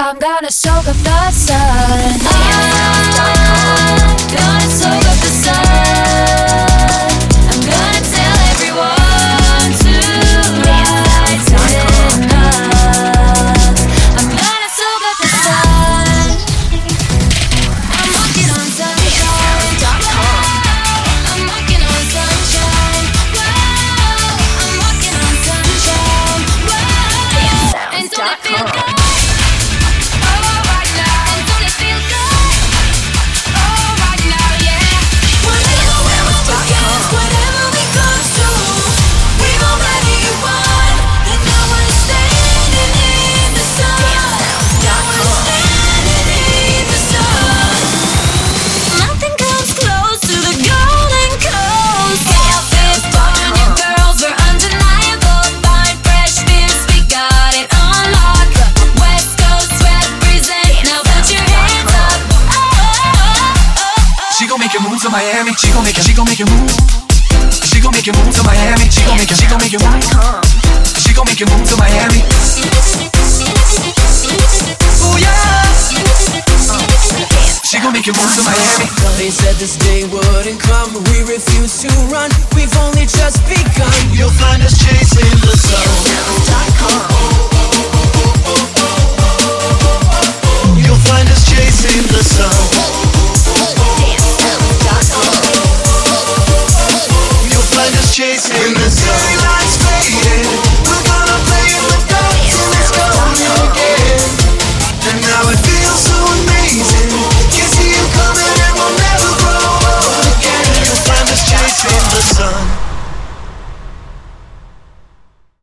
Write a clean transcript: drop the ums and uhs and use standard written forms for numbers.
I'm gonna soak up the sun. I'm gonna soak up the sun. I'm gonna tell everyone tonight enough. I'm gonna soak up the sun. I'm walking on sunshine. I'm walking on sunshine. Whoa, I'm walking on sunshine. Whoa, and don't it feel good? To Miami, she gon' make you move. She gon' make you move to Miami. She gon' make you move. She gon' make you move to Miami. Oh yeah. She gon' make you move to Miami. They said this day wouldn't come. We refuse to run. We've only just begun. You'll find us chasing the sun. DJSounds.com.